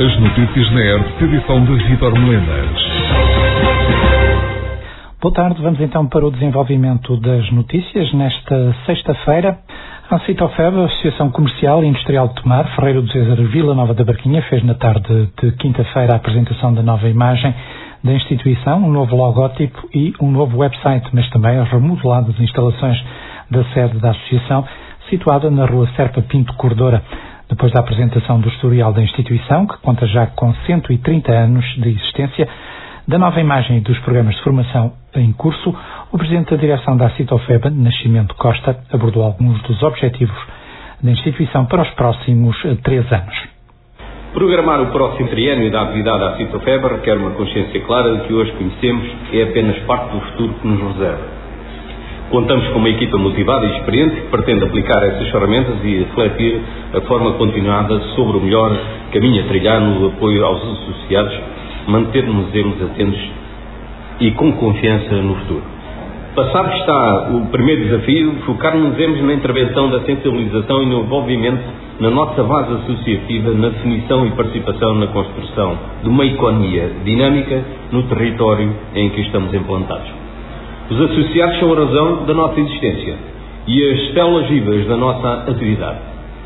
As notícias na ERP, edição de Vítor Melenas. Boa tarde, vamos então para o desenvolvimento das notícias. Nesta sexta-feira, a Citofeb, a Associação Comercial e Industrial de Tomar, Ferreira do César, Vila Nova da Barquinha, fez na tarde de quinta-feira a apresentação da nova imagem da instituição, um novo logótipo e um novo website, mas também as remodeladas instalações da sede da associação, situada na rua Serpa Pinto Corredora. Depois da apresentação do historial da instituição, que conta já com 130 anos de existência, da nova imagem e dos programas de formação em curso, o presidente da direção da Citofeb, Nascimento Costa, abordou alguns dos objetivos da instituição para os próximos 3 anos. Programar o próximo triênio da atividade da Citofeb requer uma consciência clara de que hoje conhecemos é apenas parte do futuro que nos reserva. Contamos com uma equipa motivada e experiente que pretende aplicar essas ferramentas e refletir a forma continuada sobre o melhor caminho a trilhar no apoio aos associados, manter-nos atentos e com confiança no futuro. Passado está o primeiro desafio, focar-nos na intervenção da sensibilização e no envolvimento na nossa base associativa, na definição e participação na construção de uma economia dinâmica no território em que estamos implantados. Os associados são a razão da nossa existência e as células vivas da nossa atividade.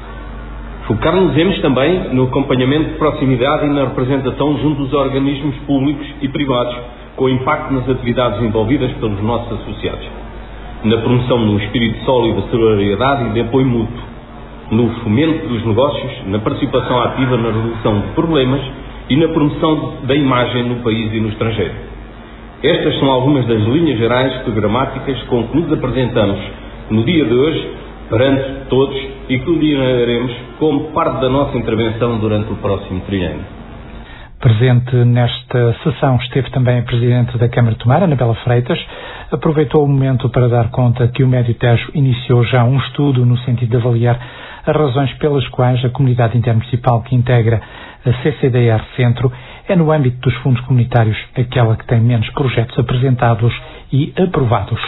Focar-nos também no acompanhamento de proximidade e na representação junto dos organismos públicos e privados, com impacto nas atividades envolvidas pelos nossos associados, na promoção de um espírito sólido de solidariedade e de apoio mútuo, no fomento dos negócios, na participação ativa na resolução de problemas e na promoção da imagem no país e no estrangeiro. Estas são algumas das linhas gerais programáticas com que nos apresentamos no dia de hoje perante todos e que lideraremos como parte da nossa intervenção durante o próximo triênio. Presente nesta sessão esteve também a Presidente da Câmara de Tomar, Anabela Freitas. Aproveitou o momento para dar conta que o Médio Tejo iniciou já um estudo no sentido de avaliar as razões pelas quais a comunidade intermunicipal que integra a CCDR Centro é, no âmbito dos fundos comunitários, aquela que tem menos projetos apresentados e aprovados.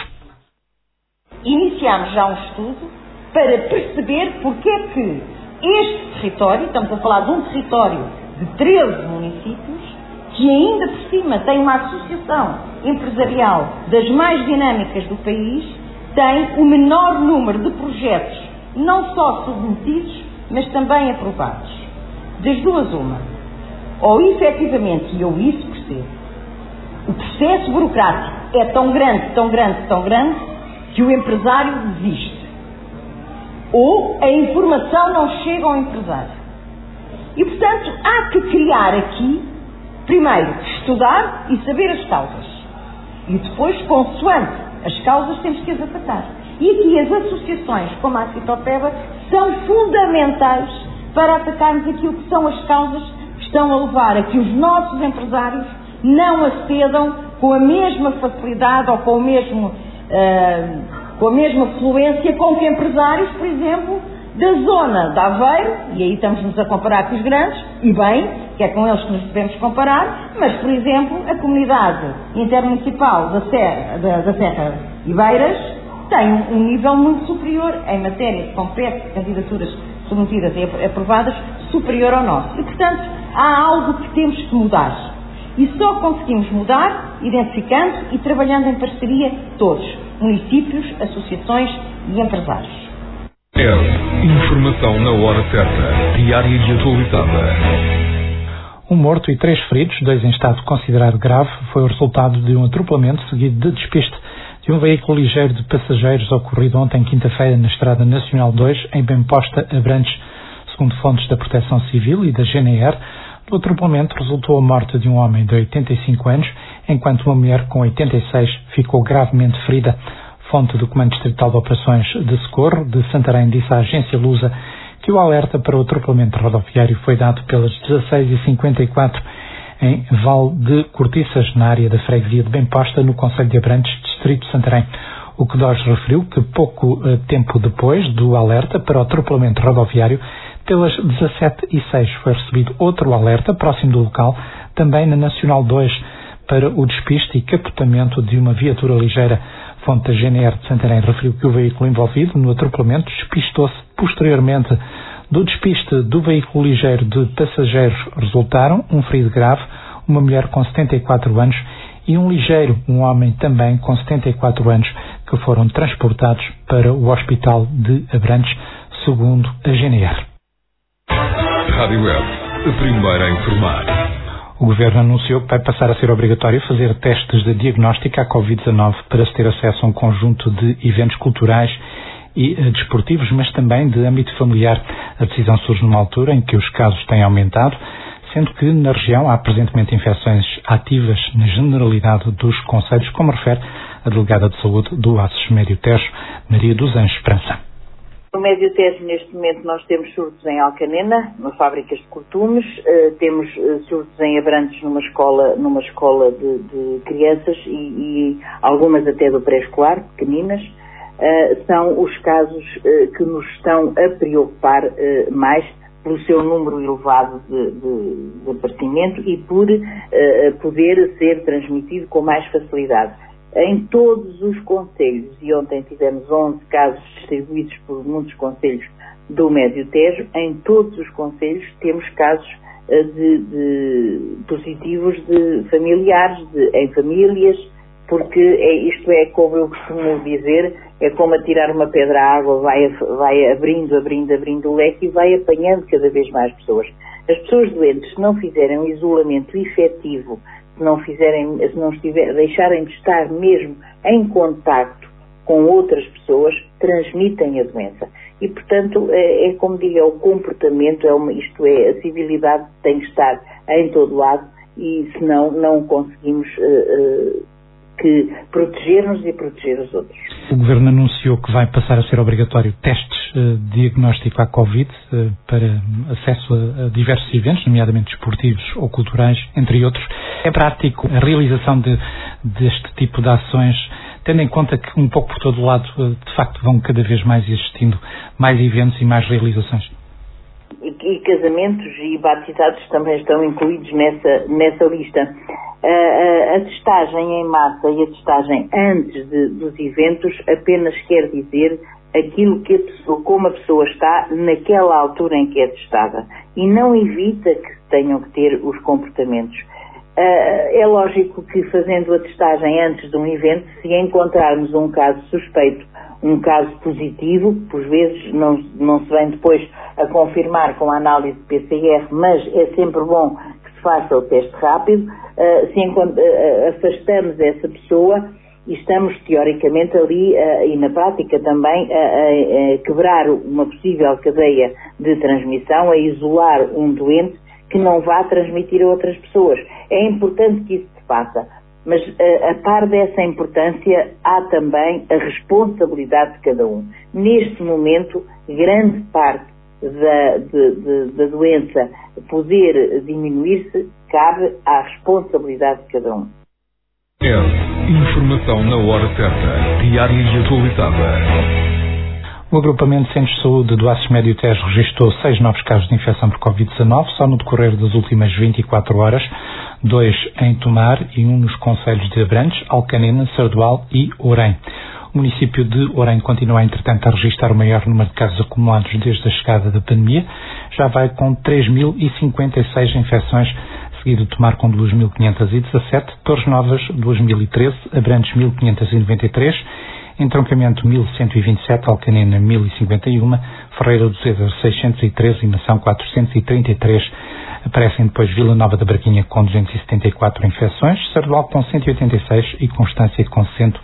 Iniciámos já um estudo para perceber porque é que este território, estamos a falar de um território de 13 municípios, que ainda por cima tem uma associação empresarial das mais dinâmicas do país, tem o menor número de projetos, não só submetidos, mas também aprovados. Das duas uma, ou efetivamente, e eu isso percebo, o processo burocrático é tão grande, que o empresário desiste. Ou a informação não chega ao empresário. E, portanto, há que criar aqui, primeiro, estudar e saber as causas. E depois, consoante as causas, temos que as atacar. E aqui as associações, como a Citofeb, são fundamentais para atacarmos aquilo que são as causas que estão a levar a que os nossos empresários não acedam com a mesma facilidade ou com a mesma fluência com que empresários, por exemplo, da zona de Aveiro, e aí estamos-nos a comparar com os grandes, e bem, que é com eles que nos devemos comparar, mas, por exemplo, a comunidade intermunicipal da Serra e Beiras tem um nível muito superior em matéria de candidaturas submetidas e aprovadas, superior ao nosso. E, portanto, há algo que temos que mudar. E só conseguimos mudar identificando e trabalhando em parceria todos, municípios, associações e empresários. Informação na hora certa, diária e atualizada. Um morto e 3 feridos, 2 em estado considerado grave, foi o resultado de um atropelamento seguido de despiste de um veículo ligeiro de passageiros ocorrido ontem, quinta-feira, na Estrada Nacional 2, em Bemposta, Abrantes. Segundo fontes da Proteção Civil e da GNR, do atropelamento resultou a morte de um homem de 85 anos, enquanto uma mulher com 86 ficou gravemente ferida. Fonte do Comando Distrital de Operações de Socorro de Santarém disse à agência Lusa que o alerta para o atropelamento rodoviário foi dado pelas 16h54 em Val de Cortiças, na área da freguesia de Bemposta, no concelho de Abrantes, distrito de Santarém. O CDOS referiu que pouco tempo depois do alerta para o atropelamento rodoviário, pelas 17h06 foi recebido outro alerta próximo do local, também na Nacional 2, para o despiste e capotamento de uma viatura ligeira. Fonte da GNR de Santarém referiu que o veículo envolvido no atropelamento despistou-se posteriormente Do despiste do veículo ligeiro de passageiros resultaram um ferido grave, uma mulher com 74 anos e um ligeiro, um homem também com 74 anos, que foram transportados para o Hospital de Abrantes, segundo a GNR. Rádio Web, a primeira a informar. O Governo anunciou que vai passar a ser obrigatório fazer testes de diagnóstico à Covid-19 para se ter acesso a um conjunto de eventos culturais e desportivos, mas também de âmbito familiar. A decisão surge numa altura em que os casos têm aumentado, sendo que na região há presentemente infecções ativas na generalidade dos concelhos, como refere a delegada de saúde do Aços Médio Tejo, Maria dos Anjos Esperança. No Médio Tejo, neste momento, nós temos surtos em Alcanena, nas fábricas de cortumes, temos surtos em Abrantes numa escola de crianças e algumas até do pré-escolar, pequeninas. São os casos que nos estão a preocupar mais pelo seu número elevado de aparecimento e por poder ser transmitido com mais facilidade. Em todos os concelhos, e ontem tivemos 11 casos distribuídos por muitos concelhos do Médio Tejo, em todos os concelhos temos casos positivos de familiares, em famílias, porque isto é, como eu costumo dizer, é como atirar uma pedra à água, vai abrindo o leque e vai apanhando cada vez mais pessoas. As pessoas doentes, se não fizerem um isolamento efetivo, deixarem de estar mesmo em contacto com outras pessoas, transmitem a doença. E, portanto, é como digo, é o comportamento, a civilidade tem que estar em todo lado e, senão, não conseguimos proteger-nos e proteger os outros. O Governo anunciou que vai passar a ser obrigatório testes de diagnóstico à Covid para acesso a diversos eventos, nomeadamente desportivos ou culturais, entre outros. É prático a realização deste tipo de ações, tendo em conta que um pouco por todo lado, de facto, vão cada vez mais existindo mais eventos e mais realizações? E casamentos e batizados também estão incluídos nessa lista. A testagem em massa e a testagem antes dos eventos apenas quer dizer aquilo que como a pessoa está naquela altura em que é testada e não evita que tenham que ter os comportamentos. É lógico que fazendo a testagem antes de um evento, se encontrarmos um caso suspeito, um caso positivo, por vezes não se vem depois a confirmar com a análise de PCR, mas é sempre bom que se faça o teste rápido, afastamos essa pessoa e estamos teoricamente ali e na prática também a quebrar uma possível cadeia de transmissão, a isolar um doente que não vá transmitir a outras pessoas. É importante que isso se faça, mas a par dessa importância há também a responsabilidade de cada um. Neste momento, grande parte da doença poder diminuir-se cabe à responsabilidade de cada um. Informação na hora certa, diária e atualizada. O agrupamento de Centros de Saúde do Aços Médio Tejo registrou 6 novos casos de infecção por Covid-19, só no decorrer das últimas 24 horas, 2 em Tomar e 1 nos concelhos de Abrantes, Alcanena, Sardual e Orém. O município de Orém continua, entretanto, a registrar o maior número de casos acumulados desde a chegada da pandemia, já vai com 3.056 infecções, seguido de Tomar com 2.517, Torres Novas 2.013, Abrantes 1.593, Entroncamento 1.127, Alcanena 1.051, Ferreira do César 613 e Nação 433. Aparecem depois Vila Nova da Barquinha com 274 infecções, Sardual com 186 e Constância com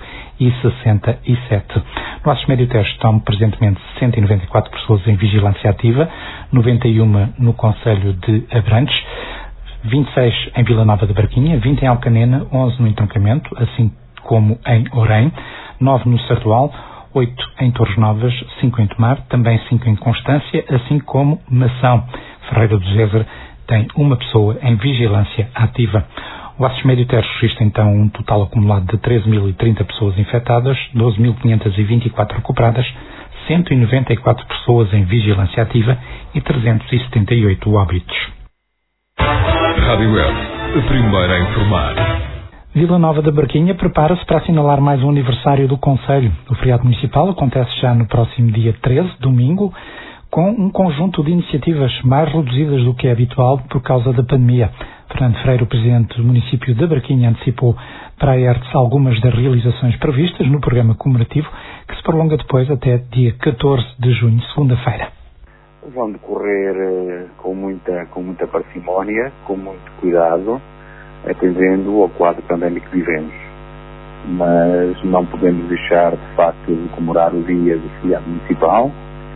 167. No Aços Médio Tejo estão presentemente 194 pessoas em vigilância ativa, 91 no concelho de Abrantes, 26 em Vila Nova da Barquinha, 20 em Alcanena, 11 no Entroncamento, assim como em Orém, 9 no Sardual, 8 em Torres Novas, 5 em Tomar, também 5 em Constância, assim como Nação. Ferreira do César tem uma pessoa em vigilância ativa. O Aços Médio Tejo registra então um total acumulado de 13.030 pessoas infectadas, 12.524 recuperadas, 194 pessoas em vigilância ativa e 378 óbitos. Rádio Web, a primeira a informar. Vila Nova da Barquinha prepara-se para assinalar mais um aniversário do concelho. O feriado municipal acontece já no próximo dia 13, domingo, com um conjunto de iniciativas mais reduzidas do que é habitual por causa da pandemia. Fernando Freire, o presidente do município de Braquinha, antecipou para a ERTS algumas das realizações previstas no programa comemorativo, que se prolonga depois até dia 14 de junho, segunda-feira. Vão decorrer com muita parcimónia, com muito cuidado, atendendo ao quadro pandémico que vivemos. Mas não podemos deixar, de facto, de comemorar o dia do feriado municipal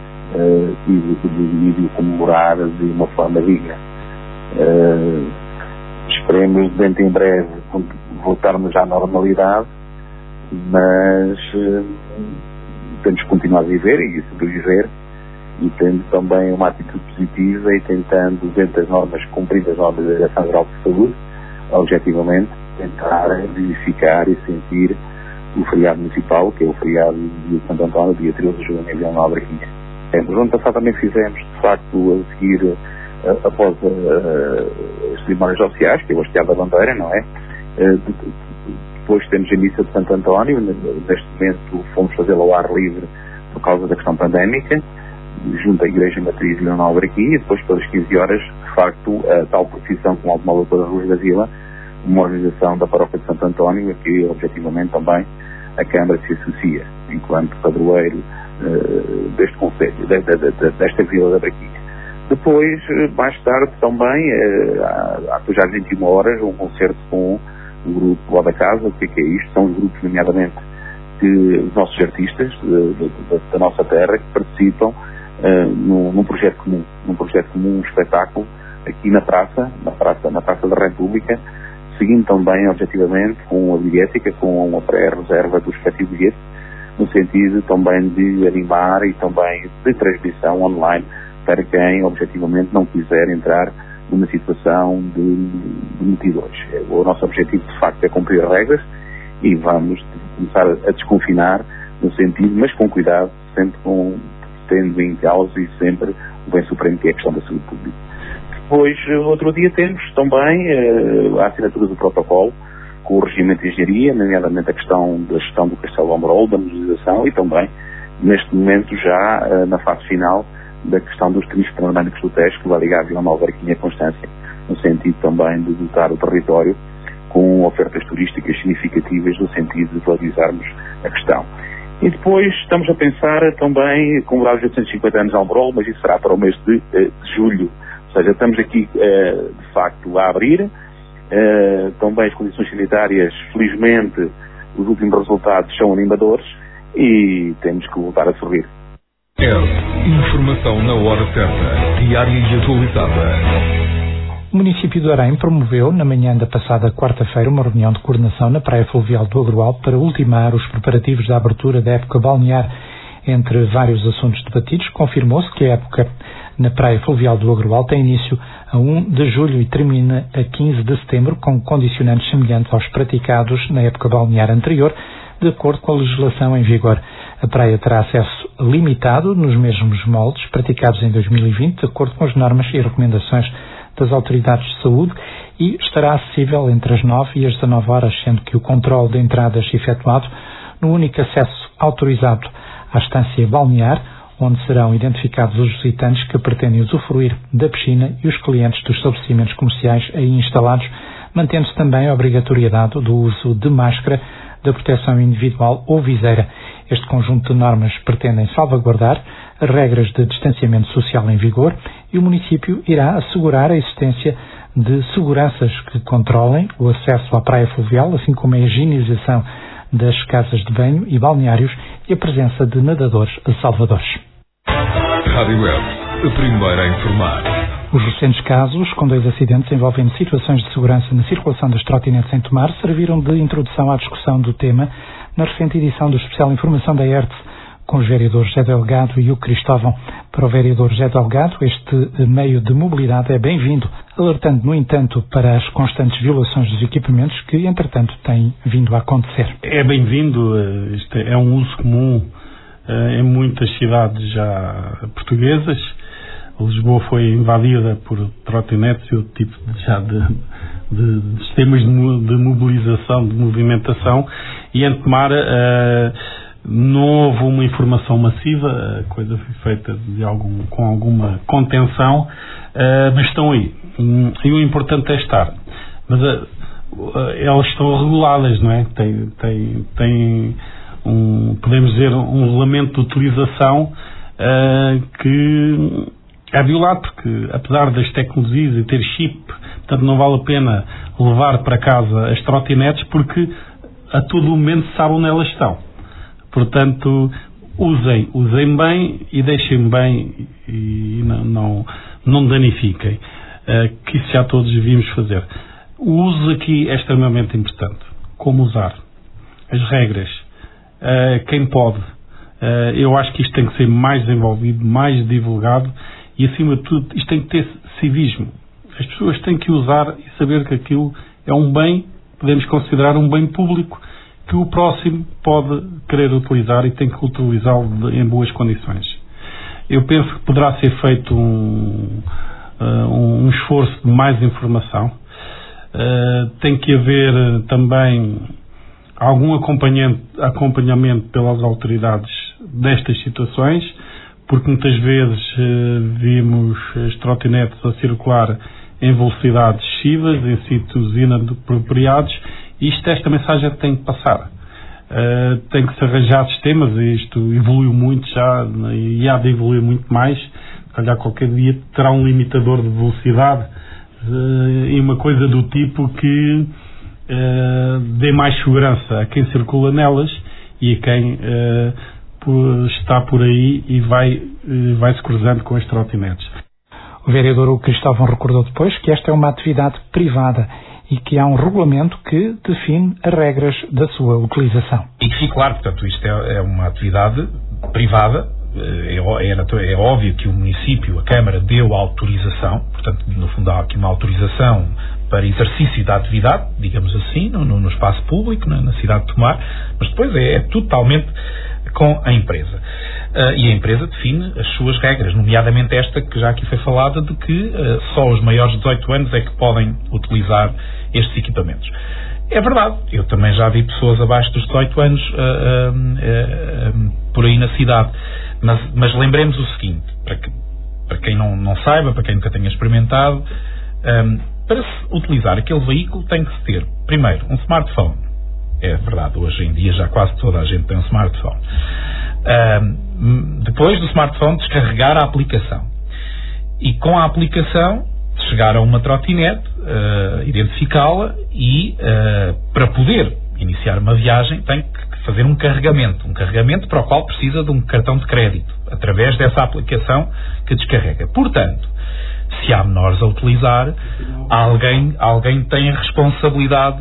e de comemorar de uma forma digna. Esperemos, dentro em breve, voltarmos à normalidade, mas temos que continuar a viver e sobreviver, e tendo também uma atitude positiva e tentando, dentro das normas, cumprir as normas da Direção-Geral de Saúde, objetivamente, tentar verificar e sentir o feriado municipal, que é o feriado de Santo António, dia 13 de junho, em Vila Nova de Braquinha. No ano passado também fizemos, de facto, a seguir, após as cerimónias oficiais, que é o hasteado da bandeira, não é? Depois temos a missa de Santo António, neste momento fomos fazê-la ao ar livre por causa da questão pandémica, junto à Igreja Matriz de Vila Nova de Braquinha, e depois pelas 15 horas, de facto, a tal procissão com o Alto Maluco da Rua da Vila, uma organização da Paróquia de Santo António, a que objetivamente também a Câmara se associa, enquanto padroeiro deste concelho, desta Vila da Braquinha. Depois, mais tarde também, depois às 21 horas, um concerto com o grupo Lá da Casa. O que é isto? São os grupos, nomeadamente, os nossos artistas da nossa terra, que participam num projeto comum, um espetáculo aqui na Praça da República, seguindo também, objetivamente, com a bilhética, com a pré-reserva do respectivo bilhete, no sentido também de animar e também de transmissão online para quem, objetivamente, não quiser entrar numa situação de multidões. O nosso objetivo, de facto, é cumprir as regras e vamos começar a desconfinar no sentido, mas com cuidado, sempre tendo em causa e sempre o bem supremo, que é a questão da saúde pública. Depois, outro dia, temos também a assinatura do protocolo com o regimento de engenharia, nomeadamente a questão da gestão do Castelo Ambrol, da modernização e também, neste momento, já na fase final da questão dos trilhos panorâmicos do Tejo, que vai ligar a Vila Nova de Braquinha a Constância, no sentido também de dotar o território com ofertas turísticas significativas, no sentido de valorizarmos a questão. E depois estamos a pensar também comemorar os 850 anos de Almbrol, mas isso será para o mês de julho. Ou seja, estamos aqui, de facto, a abrir. Também as condições sanitárias, felizmente, os últimos resultados são animadores e temos que voltar a sorrir. Informação na hora certa, diária e atualizada. O município de Arém promoveu, na manhã da passada quarta-feira, uma reunião de coordenação na Praia Fluvial do Agroal para ultimar os preparativos da abertura da época balnear. Entre vários assuntos debatidos, confirmou-se que a época na Praia Fluvial do Agroal tem início a 1 de julho e termina a 15 de setembro, com condicionantes semelhantes aos praticados na época balnear anterior, de acordo com a legislação em vigor. A praia terá acesso limitado nos mesmos moldes praticados em 2020, de acordo com as normas e recomendações das autoridades de saúde, e estará acessível entre as 9 e as 19 horas, sendo que o controle de entradas efetuado no único acesso autorizado à estância balnear, onde serão identificados os visitantes que pretendem usufruir da piscina e os clientes dos estabelecimentos comerciais aí instalados, mantendo-se também a obrigatoriedade do uso de máscara, da proteção individual ou viseira. Este conjunto de normas pretendem salvaguardar as regras de distanciamento social em vigor, e o município irá assegurar a existência de seguranças que controlem o acesso à praia fluvial, assim como a higienização das casas de banho e balneários e a presença de nadadores salvadores. Rádio Web, a primeira a informar. Os recentes casos, com 2 acidentes envolvendo situações de segurança na circulação das trotinetes em Tomar, serviram de introdução à discussão do tema na recente edição do especial Informação da ERTS, com os vereadores José Delgado e Hugo Cristóvão. Para o vereador José Delgado, este meio de mobilidade é bem-vindo, alertando, no entanto, para as constantes violações dos equipamentos que, entretanto, têm vindo a acontecer. É bem-vindo, isto é um uso comum em muitas cidades já portuguesas. Lisboa foi invadida por trotinetes e outro tipo de sistemas de mobilização, de movimentação, e em Tomar Não houve uma informação massiva, a coisa foi feita com alguma contenção, mas estão aí. E o importante é estar. Mas elas estão reguladas, não é? Tem podemos dizer, um regulamento de utilização que é violado, porque apesar das tecnologias e ter chip, portanto não vale a pena levar para casa as trotinetes, porque a todo momento sabem onde elas estão. Portanto, usem bem e deixem bem e não danifiquem, que isso já todos devíamos fazer. O uso aqui é extremamente importante. Como usar? As regras. Quem pode? Eu acho que isto tem que ser mais desenvolvido, mais divulgado e, acima de tudo, isto tem que ter civismo. As pessoas têm que usar e saber que aquilo é um bem, podemos considerar um bem público, que o próximo pode querer utilizar e tem que utilizá-lo em boas condições. Eu penso que poderá ser feito um esforço de mais informação. Tem que haver também algum acompanhamento pelas autoridades destas situações, porque muitas vezes vimos as trotinetes a circular em velocidades excessivas, em sítios inapropriados, e esta mensagem tem que passar. Tem que se arranjar sistemas, e isto evoluiu muito já, e há de evoluir muito mais. Se calhar qualquer dia terá um limitador de velocidade e uma coisa do tipo que dê mais segurança a quem circula nelas e a quem está por aí e vai se cruzando com as trotinetes. O vereador Cristóvão recordou depois que esta é uma atividade privada e que há um regulamento que define as regras da sua utilização. E que fique claro, portanto, isto é uma atividade privada. É óbvio que o município, a Câmara, deu a autorização, portanto, no fundo há aqui uma autorização para exercício da atividade, digamos assim, no espaço público, na cidade de Tomar, mas depois é totalmente com a empresa. E a empresa define as suas regras, nomeadamente esta que já aqui foi falada, de que só os maiores de 18 anos é que podem utilizar estes equipamentos. É verdade, eu também já vi pessoas abaixo dos 18 anos por aí na cidade, mas lembremos o seguinte, para quem não saiba, para quem nunca tenha experimentado, para se utilizar aquele veículo tem que se ter, primeiro, um smartphone. É verdade, hoje em dia já quase toda a gente tem um smartphone. Depois do smartphone, descarregar a aplicação. E com a aplicação, chegar a uma trotinete, identificá-la e, para poder iniciar uma viagem, tem que fazer um carregamento para o qual precisa de um cartão de crédito, através dessa aplicação que descarrega. Portanto, se há menores a utilizar, alguém tem a responsabilidade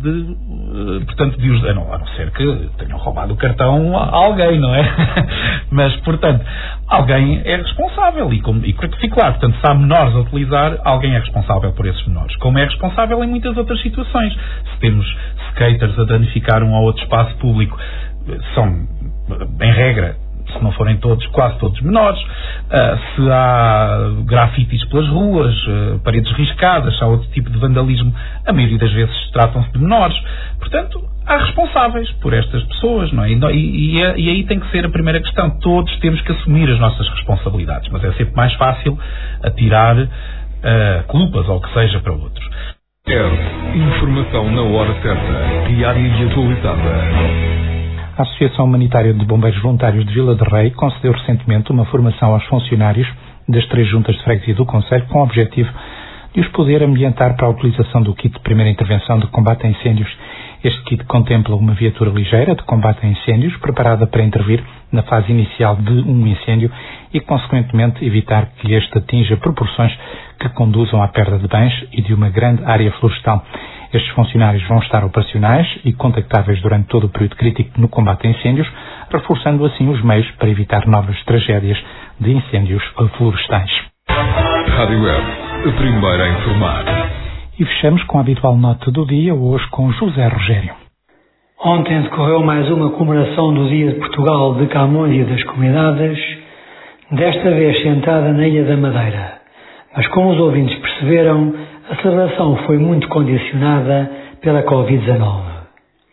de os... A não ser que tenham roubado o cartão a alguém, não é? Mas, portanto, alguém é responsável e para que fique claro, portanto, se há menores a utilizar, alguém é responsável por esses menores, como é responsável em muitas outras situações. Se temos skaters a danificar um ou outro espaço público, são, em regra, se não forem todos, quase todos menores. Se há grafites pelas ruas, paredes riscadas, se há outro tipo de vandalismo, a maioria das vezes tratam-se de menores. Portanto, há responsáveis por estas pessoas, não é? E aí tem que ser a primeira questão. Todos temos que assumir as nossas responsabilidades, mas é sempre mais fácil atirar culpas ou o que seja para outros. Informação na hora certa, diária e atualizada. A Associação Humanitária de Bombeiros Voluntários de Vila de Rei concedeu recentemente uma formação aos funcionários das 3 juntas de freguesia do concelho com o objetivo de os poder ambientar para a utilização do kit de primeira intervenção de combate a incêndios. Este kit contempla uma viatura ligeira de combate a incêndios preparada para intervir na fase inicial de um incêndio e, consequentemente, evitar que este atinja proporções que conduzam à perda de bens e de uma grande área florestal. Estes funcionários vão estar operacionais e contactáveis durante todo o período crítico no combate a incêndios, reforçando assim os meios para evitar novas tragédias de incêndios florestais. Rádio Web, a primeira a informar. E fechamos com a habitual nota do dia, hoje com José Rogério. Ontem decorreu mais uma comemoração do Dia de Portugal de Camões e das Comunidades, desta vez centrada na Ilha da Madeira. Mas como os ouvintes perceberam, a celebração foi muito condicionada pela Covid-19.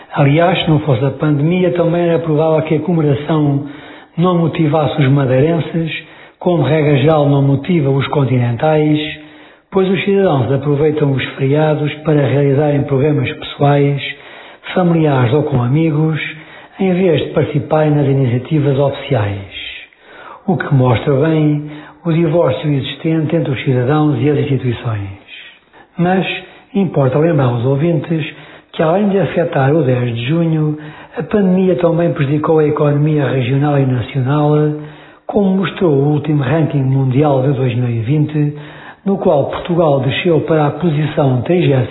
Aliás, se não fosse a pandemia, também era provável que a comemoração não motivasse os madeirenses, como regra geral não motiva os continentais, pois os cidadãos aproveitam os feriados para realizarem programas pessoais, familiares ou com amigos, em vez de participarem nas iniciativas oficiais. O que mostra bem o divórcio existente entre os cidadãos e as instituições. Mas importa lembrar aos ouvintes que, além de afetar o 10 de junho, a pandemia também prejudicou a economia regional e nacional, como mostrou o último ranking mundial de 2020, no qual Portugal desceu para a posição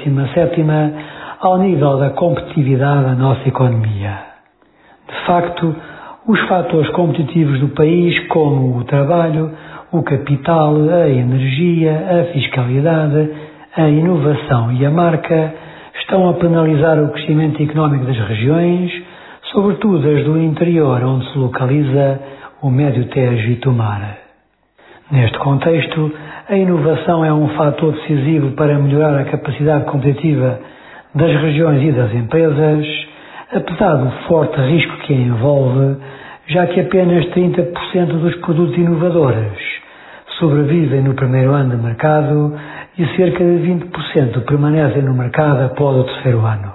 37ª ao nível da competitividade da nossa economia. De facto, os fatores competitivos do país, como o trabalho, o capital, a energia, a fiscalidade, a inovação e a marca, estão a penalizar o crescimento económico das regiões, sobretudo as do interior, onde se localiza o Médio Tejo e Tomar. Neste contexto, a inovação é um fator decisivo para melhorar a capacidade competitiva das regiões e das empresas, apesar do forte risco que a envolve, já que apenas 30% dos produtos inovadores sobrevivem no primeiro ano de mercado e cerca de 20% permanecem no mercado após o terceiro ano.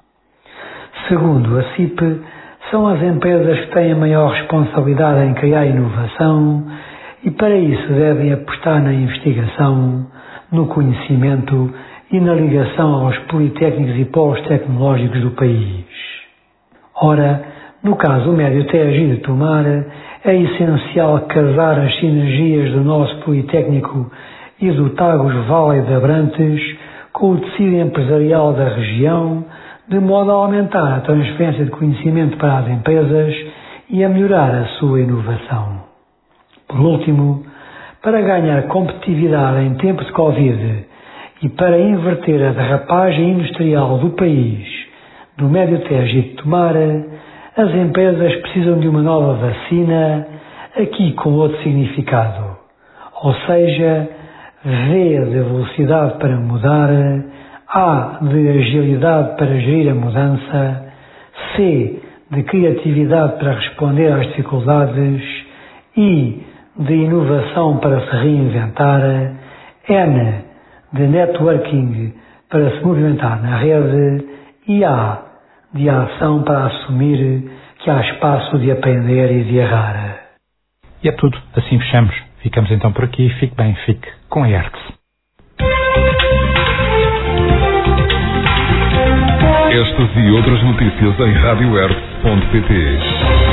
Segundo a CIP, são as empresas que têm a maior responsabilidade em criar inovação e para isso devem apostar na investigação, no conhecimento e na ligação aos politécnicos e polos tecnológicos do país. Ora, no caso do Médio Tejo e de Tomar, é essencial casar as sinergias do nosso Politécnico e do Tagus Valley de Abrantes com o tecido empresarial da região, de modo a aumentar a transferência de conhecimento para as empresas e a melhorar a sua inovação. Por último, para ganhar competitividade em tempos de Covid e para inverter a derrapagem industrial do país, do Médio Tejo e de Tomar, as empresas precisam de uma nova vacina, aqui com outro significado. Ou seja, V de velocidade para mudar, A de agilidade para gerir a mudança, C de criatividade para responder às dificuldades, I de inovação para se reinventar, N de networking para se movimentar na rede e A de ação para assumir que há espaço de aprender e de errar. E é tudo. Assim fechamos. Ficamos então por aqui. Fique bem, fique com a ERTS. Estas e outras notícias em radioertz.pt.